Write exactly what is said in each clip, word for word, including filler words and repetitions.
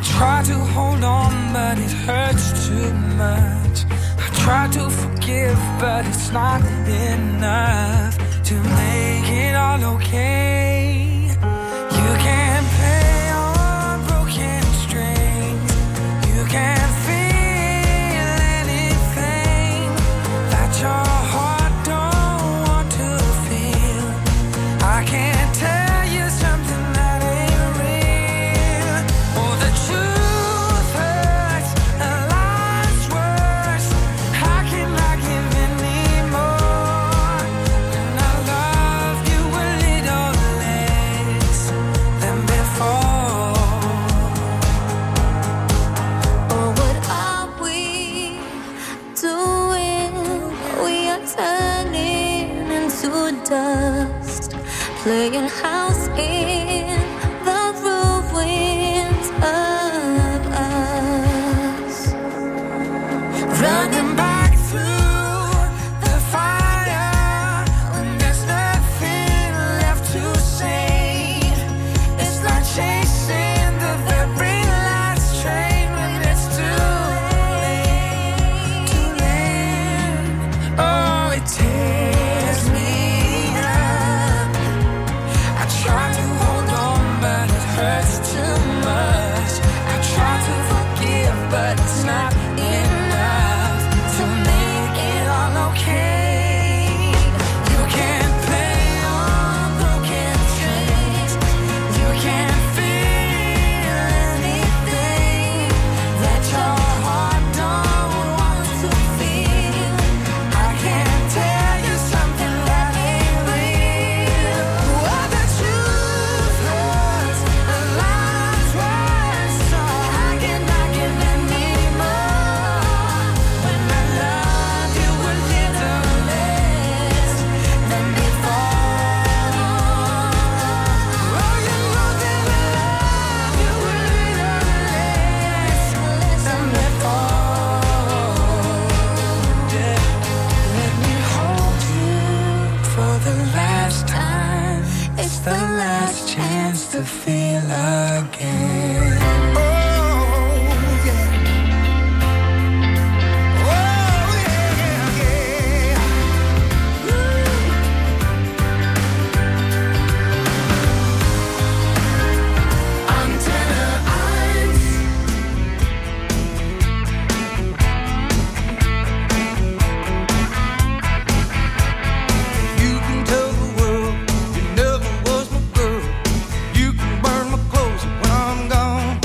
try to hold on, but it hurts too much. I try to forgive, but it's not enough to make it all okay. You can't play on broken strings. You can't feel anything that your heart don't want to feel. I can't tell you something that ain't real. Oh, the truth hurts, and life's worse. How can I give anymore when I love you a little less than before? Oh, what are we doing? We are turning into dust, playing house in the ruins of us. Running back through the fire when there's nothing left to save. It's like chasing the very last train when it's too late, too late. Oh, it tears me up. I try to hold on, but it hurts too much. I try to forgive, but it's not enough to make it all okay. You can't play on broken strings. You can't feel anything that your heart don't want to feel. I can't tell you something that ain't real. Oh, the truth hurts, and life's worse. So how can I give anymore when I love you a little less than before? Oh, you know that I love you a little less than before. Yeah. Let me hold you for the last time. It's the last chance to feel again. Oh, yeah. Oh, yeah, yeah. Antenne eins. You can tell the world you never was my girl. You can burn my clothes when I'm gone.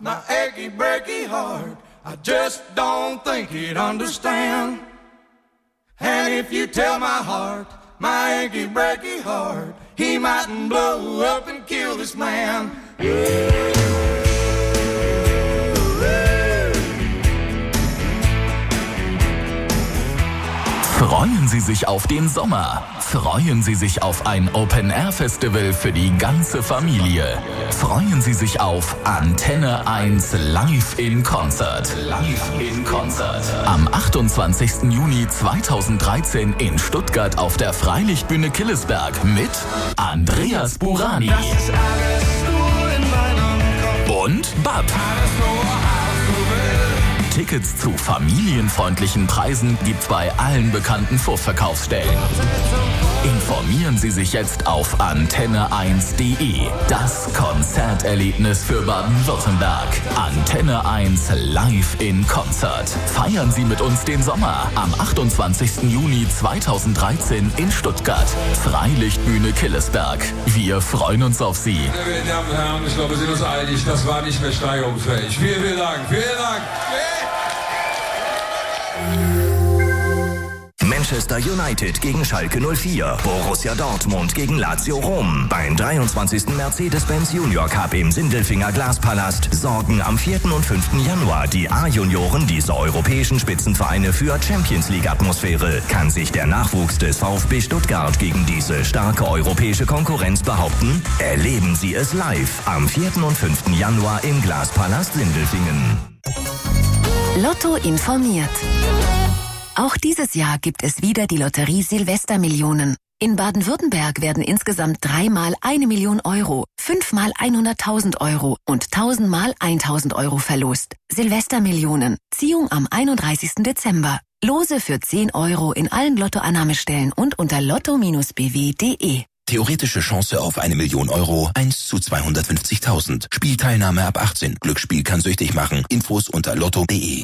my achy, breaky heart, I just don't think he'd understand. And if you tell my heart, my achy, breaky heart, he mightn't blow up and kill this man. Freuen Sie sich auf den Sommer. Freuen Sie sich auf ein Open-Air-Festival für die ganze Familie. Freuen Sie sich auf Antenne eins Live in Concert. Live in Concert. Am achtundzwanzigsten Juni zweitausenddreizehn in Stuttgart auf der Freilichtbühne Killesberg mit Andreas Burani. Das ist alles nur in meinem Kopf. Und Bab. Tickets zu familienfreundlichen Preisen gibt's bei allen bekannten Vorverkaufsstellen. Informieren Sie sich jetzt auf antenne eins punkt de. Das Konzerterlebnis für Baden-Württemberg. Antenne eins Live in Concert. Feiern Sie mit uns den Sommer am achtundzwanzigsten Juni zweitausenddreizehn in Stuttgart. Freilichtbühne Killesberg. Wir freuen uns auf Sie. Meine Damen und Herren, ich glaube, wir sind uns einig, das war nicht mehr steigerungsfähig. Vielen, vielen Dank. Vielen Dank. Manchester United gegen Schalke null vier, Borussia Dortmund gegen Lazio Rom. Beim dreiundzwanzigsten Mercedes-Benz Junior Cup im Sindelfinger Glaspalast sorgen am vierten und fünften Januar die A-Junioren dieser europäischen Spitzenvereine für Champions-League-Atmosphäre. Kann sich der Nachwuchs des VfB Stuttgart gegen diese starke europäische Konkurrenz behaupten? Erleben Sie es live am vierten und fünften Januar im Glaspalast Sindelfingen. Lotto informiert. Auch dieses Jahr gibt es wieder die Lotterie Silvestermillionen. In Baden-Württemberg werden insgesamt dreimal eine Million Euro, fünfmal hunderttausend Euro und tausendmal tausend Euro verlost. Silvestermillionen. Ziehung am einunddreißigsten Dezember. Lose für zehn Euro in allen Lottoannahmestellen und unter lotto Bindestrich b w punkt de. Theoretische Chance auf eine Million Euro, eins zu zweihundertfünfzigtausend. Spielteilnahme ab achtzehn. Glücksspiel kann süchtig machen. Infos unter lotto punkt de.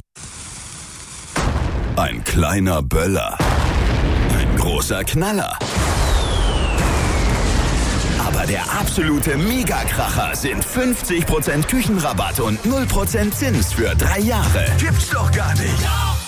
Ein kleiner Böller. Ein großer Knaller. Aber der absolute Megakracher sind fünfzig Prozent Küchenrabatt und null Prozent Zins für drei Jahre. Gibt's doch gar nicht.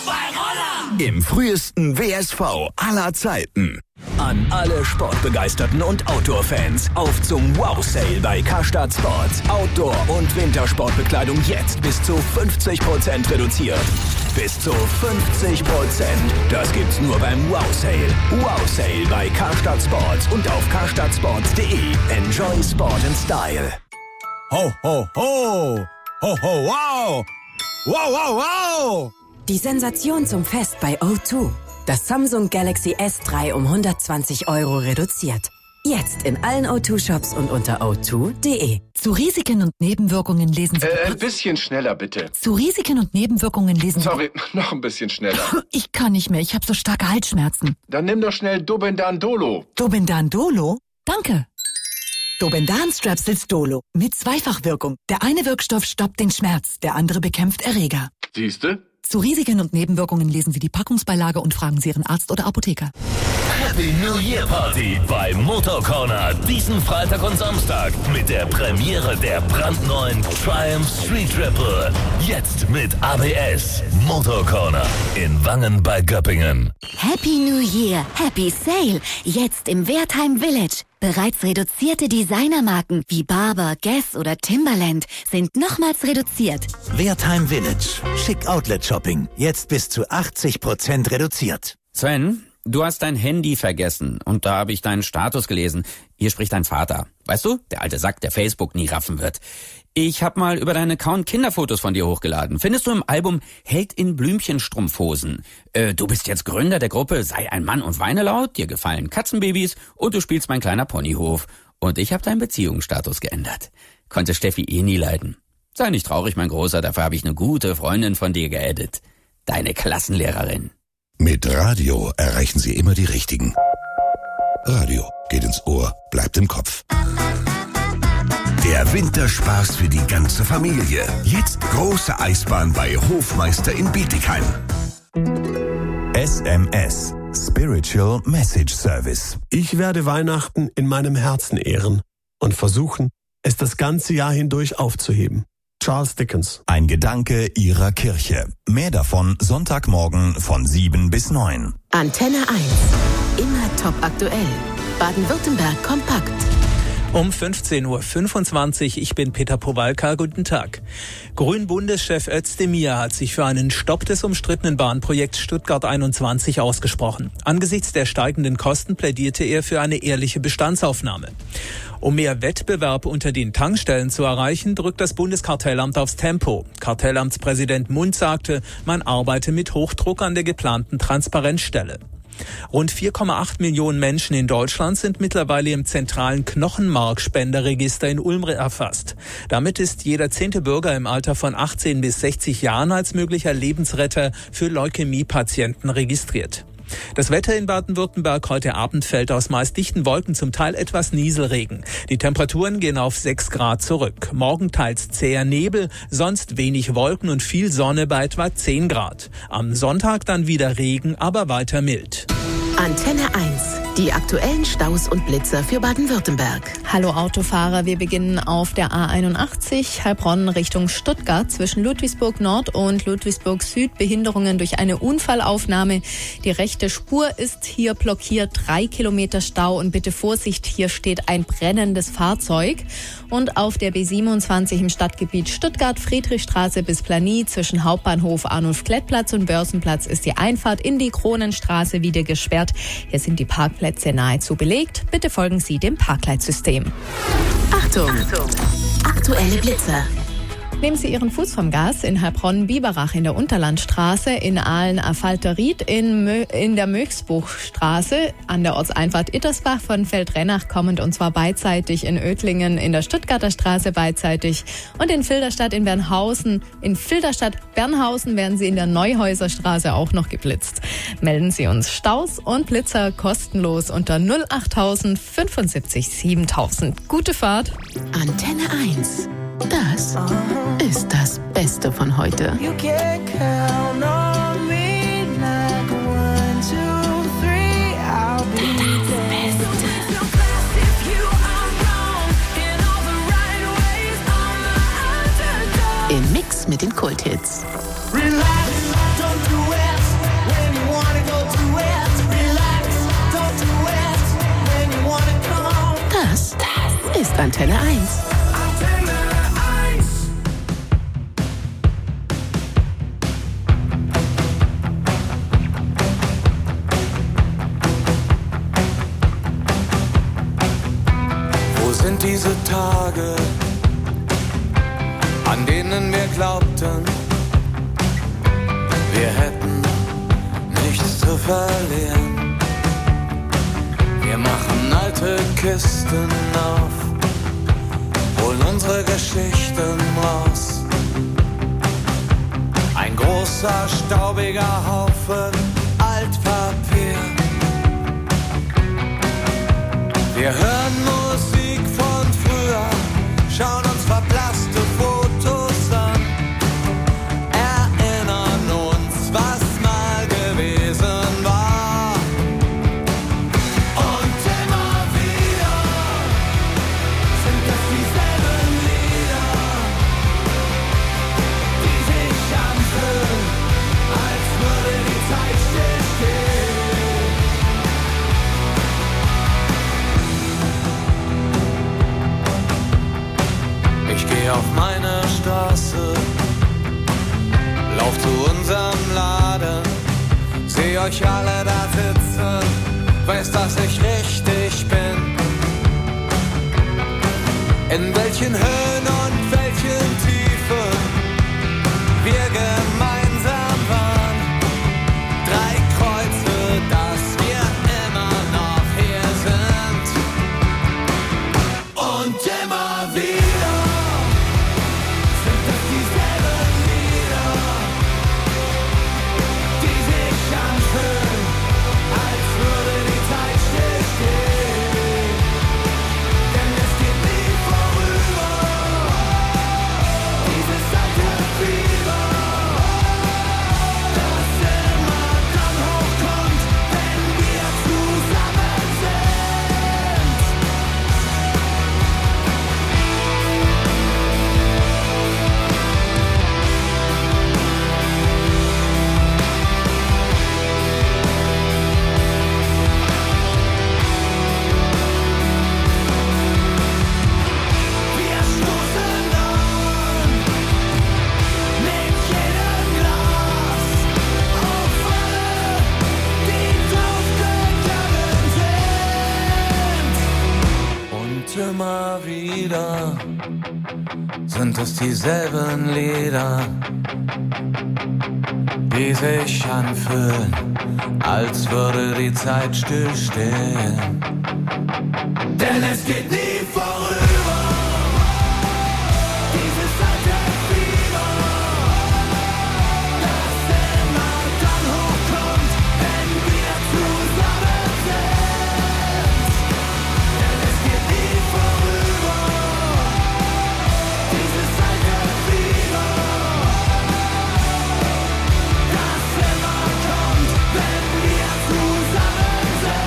Im frühesten W S V aller Zeiten. An alle Sportbegeisterten und Outdoor-Fans. Auf zum Wow-Sale bei Karstadt Sports. Outdoor- und Wintersportbekleidung jetzt bis zu fünfzig Prozent reduziert. Bis zu fünfzig Prozent. Das gibt's nur beim Wow-Sale. Wow-Sale bei Karstadt Sports und auf karstadt sports punkt de. Enjoy Sport and Style. Ho, ho, ho! Ho, ho, wow! Wow, wow, wow! Die Sensation zum Fest bei O zwei. Das Samsung Galaxy S drei um hundertzwanzig Euro reduziert. Jetzt in allen O zwei Shops und unter o zwei punkt de. Zu Risiken und Nebenwirkungen lesen Sie... Äh, ein bisschen schneller, bitte. Zu Risiken und Nebenwirkungen lesen Sie... Sorry, noch ein bisschen schneller. Ich kann nicht mehr, ich habe so starke Halsschmerzen. Dann nimm doch schnell Dobendan Dolo. Dobendan Dolo? Danke. Dobendan Strepsils Dolo. Mit Zweifachwirkung. Der eine Wirkstoff stoppt den Schmerz, der andere bekämpft Erreger. Siehste? Zu Risiken und Nebenwirkungen lesen Sie die Packungsbeilage und fragen Sie Ihren Arzt oder Apotheker. Happy New Year Party bei Motor Corner diesen Freitag und Samstag mit der Premiere der brandneuen Triumph Street Triple. Jetzt mit A B S. Motor Corner in Wangen bei Göppingen. Happy New Year, Happy Sale. Jetzt im Wertheim Village. Bereits reduzierte Designermarken wie Barber, Guess oder Timberland sind nochmals reduziert. Wertheim Village. Schick Outlet Shopping. Jetzt bis zu achtzig Prozent reduziert. Sven, du hast dein Handy vergessen und da habe ich deinen Status gelesen. Hier spricht dein Vater. Weißt du, der alte Sack, der Facebook nie raffen wird. Ich hab mal über deinen Account Kinderfotos von dir hochgeladen. Findest du im Album Held in Blümchenstrumpfhosen. Äh, du bist jetzt Gründer der Gruppe Sei ein Mann und weine laut, dir gefallen Katzenbabys und du spielst Mein kleiner Ponyhof. Und ich hab deinen Beziehungsstatus geändert. Konnte Steffi eh nie leiden. Sei nicht traurig, mein Großer, dafür habe ich eine gute Freundin von dir geaddet. Deine Klassenlehrerin. Mit Radio erreichen Sie immer die Richtigen. Radio geht ins Ohr, bleibt im Kopf. Der Winterspaß für die ganze Familie. Jetzt große Eisbahn bei Hofmeister in Bietigheim. S M S. Spiritual Message Service. Ich werde Weihnachten in meinem Herzen ehren und versuchen, es das ganze Jahr hindurch aufzuheben. Charles Dickens. Ein Gedanke Ihrer Kirche. Mehr davon Sonntagmorgen von sieben bis neun. Antenne eins. Immer top aktuell. Baden-Württemberg kompakt. Um fünfzehn Uhr fünfundzwanzig, ich bin Peter Powalka, guten Tag. Grün-Bundeschef Özdemir hat sich für einen Stopp des umstrittenen Bahnprojekts Stuttgart einundzwanzig ausgesprochen. Angesichts der steigenden Kosten plädierte er für eine ehrliche Bestandsaufnahme. Um mehr Wettbewerb unter den Tankstellen zu erreichen, drückt das Bundeskartellamt aufs Tempo. Kartellamtspräsident Mund sagte, man arbeite mit Hochdruck an der geplanten Transparenzstelle. Rund vier Komma acht Millionen Menschen in Deutschland sind mittlerweile im zentralen Knochenmarkspenderregister in Ulm erfasst. Damit ist jeder zehnte Bürger im Alter von achtzehn bis sechzig Jahren als möglicher Lebensretter für Leukämiepatienten registriert. Das Wetter in Baden-Württemberg: heute Abend fällt aus meist dichten Wolken zum Teil etwas Nieselregen. Die Temperaturen gehen auf sechs Grad zurück. Morgen teils zäher Nebel, sonst wenig Wolken und viel Sonne bei etwa zehn Grad. Am Sonntag dann wieder Regen, aber weiter mild. Antenne eins. Die aktuellen Staus und Blitzer für Baden-Württemberg. Hallo Autofahrer, wir beginnen auf der A einundachtzig Heilbronn Richtung Stuttgart zwischen Ludwigsburg Nord und Ludwigsburg Süd. Behinderungen durch eine Unfallaufnahme. Die rechte Spur ist hier blockiert, drei Kilometer Stau und bitte Vorsicht, hier steht ein brennendes Fahrzeug. Und auf der B siebenundzwanzig im Stadtgebiet Stuttgart, Friedrichstraße bis Planie zwischen Hauptbahnhof Arnulf-Klettplatz und Börsenplatz ist die Einfahrt in die Kronenstraße wieder gesperrt. Hier sind die Parkplätze nahezu belegt. Bitte folgen Sie dem Parkleitsystem. Achtung! Achtung. Aktuelle Blitzer. Nehmen Sie Ihren Fuß vom Gas in Heilbronn-Biberach in der Unterlandstraße, in Aalen-Affalteried, in, Mö- in der Möchsbuchstraße, an der Ortseinfahrt Ittersbach von Feldrennach kommend, und zwar beidseitig in Oettlingen, in der Stuttgarter Straße beidseitig und in Filderstadt in Bernhausen. In Filderstadt-Bernhausen werden Sie in der Neuhäuserstraße auch noch geblitzt. Melden Sie uns Staus und Blitzer kostenlos unter null achttausend fünfundsiebzig siebentausend. Gute Fahrt. Antenne eins. Das ist das Beste von heute. You can count on me like one, two, three, I'll be there. Im Mix mit den Kulthits. Relax, don't do it when you wanna go to it. Relax, don't do it when you wanna come. Das, das ist Antenne eins. Sind diese Tage, an denen wir glaubten, wir hätten nichts zu verlieren. Wir machen alte Kisten auf, holen unsere Geschichten raus. Ein großer, staubiger Haufen Altpapier. Wir hören Musik von früher, schauen uns verblasste Fotos an, erinnern uns, was mal gewesen war. Und immer wieder sind es dieselben Lieder, die sich anfühlen, als würde die Zeit stillstehen. Ich geh auf meine Straße, lauf zu unserem Laden, seh euch alle da sitzen, weiß, dass ich richtig bin. In welchen Höhen und welchen Tiefen wir gemeinsam waren. Drei Kreuze, dass wir immer noch hier sind. Und immer wieder und immer wieder sind es dieselben Lieder, die sich anfühlen, als würde die Zeit stillstehen. Denn es geht nie vorüber, dieses alte Fieber, das immer dann hochkommt, wenn wir zusammen sind. Denn es geht nie vorüber, dieses alte Fieber, das immer kommt, wenn wir zusammen sind.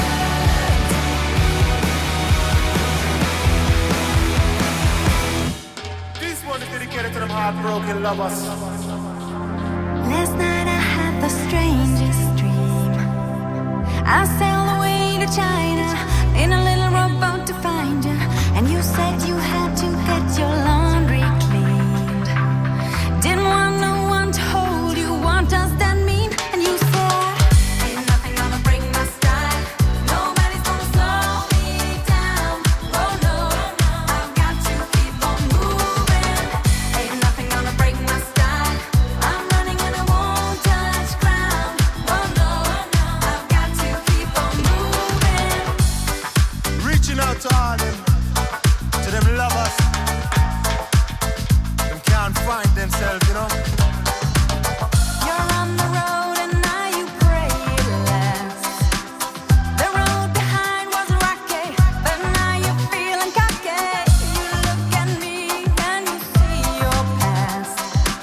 This one is dedicated to them heartbroken lovers. Last night I had the strangest dream. I sailed away to China in a little rowboat to find you, and you said you had to get your laundry cleaned. Didn't want no one to hold you. What does that mean? And you said, ain't nothing gonna break my style. Nobody's gonna slow me down. Oh no, I've got to keep on moving. Ain't nothing gonna break my style. I'm running and I won't touch ground. Oh no, I've got to keep on moving. Reaching out to all them, to them lovers, them can't find themselves, you know. You're on the road and now you pray it lasts. The road behind was rocky, but now you're feeling cocky. You look at me and you see your past.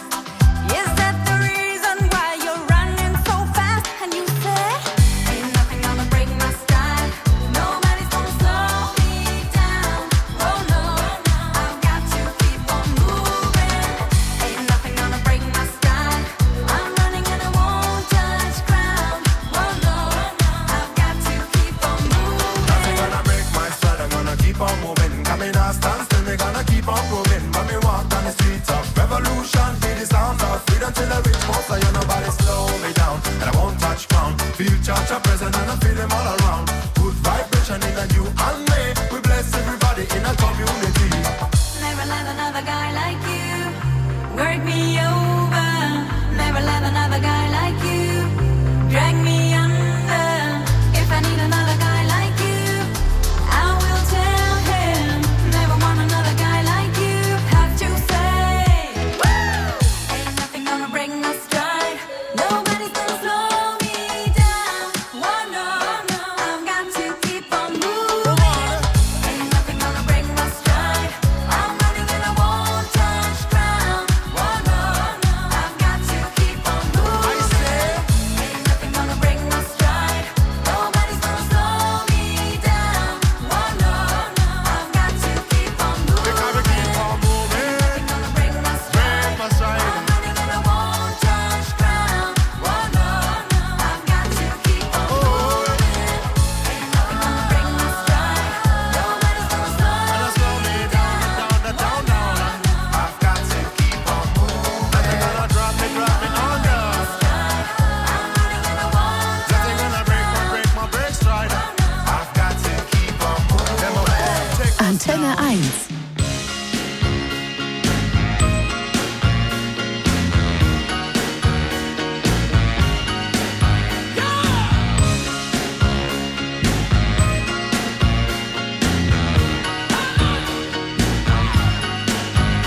Is that the reason why you're running so fast? And you said, ain't nothing gonna break my style. Nobody's gonna slow me down. Oh no, I've got to keep on moving. Ain't nothing gonna break my style. I'm running and I won't touch ground. Oh no, I've got to keep on moving. Nothing gonna break my stride, I'm gonna keep on moving. Got me not stand still, me gonna keep on proving. When me walk down the streets of revolution, feel the sound of freedom till I reach most of you. Nobody slow me down, and I won't touch ground. Feel church a present and I feel them all around. Good vibration in a you and me. We bless everybody in a community. Never let another guy like you work me over. Never let another guy like you drag me under. If I need another guy like you, I will tell him. Never want another guy like you. Have to say, woo! Ain't nothing gonna break my stride. Nobody's gonna slow me down. Oh no, I've got to keep on moving. Ain't nothing gonna break my stride. I'm running and I won't touch ground. Oh no, I've got to keep on moving. Ain't nothing gonna break my stride. Nobody's gonna slow me down. Oh no, I've got to keep on moving. Because we keep on moving, Nothing gonna break my stride. break my stride. I'm running and I won't touch ground. Oh no, I've got to keep on moving. Ain't nothing gonna break my stride. Nobody's gonna slow Slow me down, down, down, down, down. I've got to keep on moving. Nothing gonna drop me, drop me under. Nothing gonna break my, break my break stride. I've got to keep on moving. Antenne eins.